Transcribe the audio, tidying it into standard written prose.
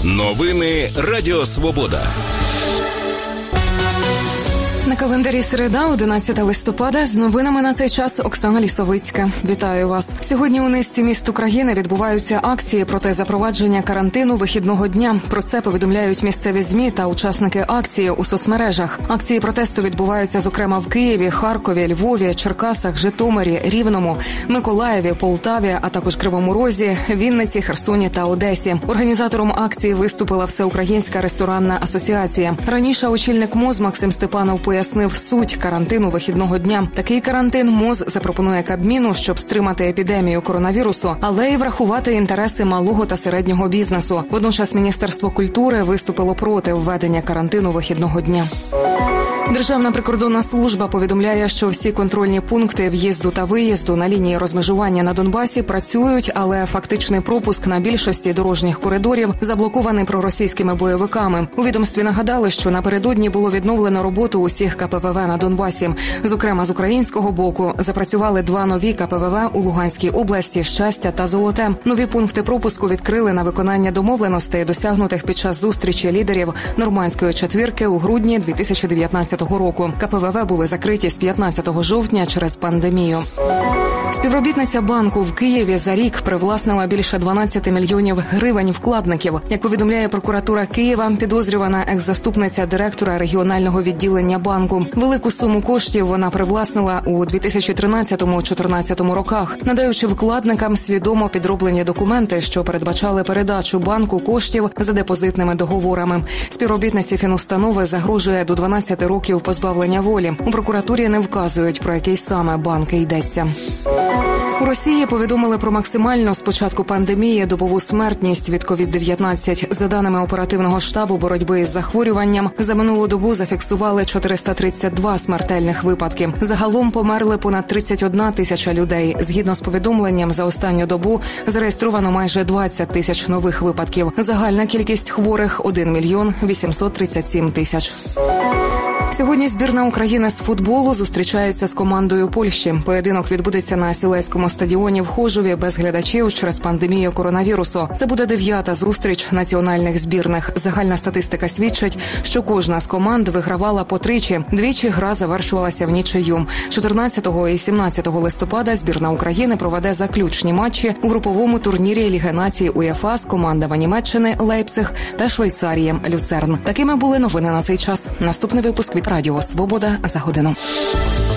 Новини Радіо Свобода. На календарі середа, 11 листопада. З новинами на цей час Оксана Лісовицька. Вітаю вас. Сьогодні у низці міст України відбуваються акції проти запровадження карантину вихідного дня. Про це повідомляють місцеві ЗМІ та учасники акції у соцмережах. Акції протесту відбуваються, зокрема, в Києві, Харкові, Львові, Черкасах, Житомирі, Рівному, Миколаєві, Полтаві, а також Кривому Розі, Вінниці, Херсоні та Одесі. Організатором акції виступила Всеукраїнська ресторанна асоціація. Раніше очільник МОЗ Максим Степанов пояснив суть карантину вихідного дня. Такий карантин МОЗ запропонує Кабміну, щоб стримати епідемію коронавірусу, але й врахувати інтереси малого та середнього бізнесу. Водночас Міністерство культури виступило проти введення карантину вихідного дня. Державна прикордонна служба повідомляє, що всі контрольні пункти в'їзду та виїзду на лінії розмежування на Донбасі працюють, але фактичний пропуск на більшості дорожніх коридорів заблокований проросійськими бойовиками. У відомстві нагадали, що напередодні було відновлено роботу усіх КПВВ на Донбасі. Зокрема, з українського боку запрацювали 2 нові КПВВ у Луганській області – Щастя та Золоте. Нові пункти пропуску відкрили на виконання домовленостей, досягнутих під час зустрічі лідерів Нормандської четвірки у грудні 2019 року. КПВВ були закриті з 15 жовтня через пандемію. Співробітниця банку в Києві за рік привласнила більше 12 мільйонів гривень вкладників. Як повідомляє прокуратура Києва, підозрювана екс-заступниця директора регіонального відділення банку. Велику суму коштів вона привласнила у 2013-2014 роках, надаючи вкладникам свідомо підроблені документи, що передбачали передачу банку коштів за депозитними договорами. Співробітниці фінустанови загрожує до 12 років позбавлення волі. У прокуратурі не вказують, про який саме банк йдеться. У Росії повідомили про максимальну з початку пандемії добову смертність від COVID-19. За даними оперативного штабу боротьби із захворюванням, за минулу добу зафіксували 432 смертельних випадки. Загалом померли понад 31 тисяча людей. Згідно з повідомленням, за останню добу зареєстровано майже 20 тисяч нових випадків. Загальна кількість хворих – 1 мільйон 837 тисяч. Сьогодні збірна України з футболу зустрічається з командою Польщі. Поєдинок відбудеться на Сілеському стадіоні в Хожові без глядачів через пандемію коронавірусу. Це буде 9-та зустріч національних збірних. Загальна статистика свідчить, що кожна з команд вигравала по тричі. Двічі гра завершувалася в нічию. 14 і 17 листопада збірна України проведе заключні матчі у груповому турнірі Ліги націй УЄФА з командами Німеччини Лейпциг та Швейцарії Люцерн. Такими були новини на цей час. Наступний випуск від Радіо Свобода за годину.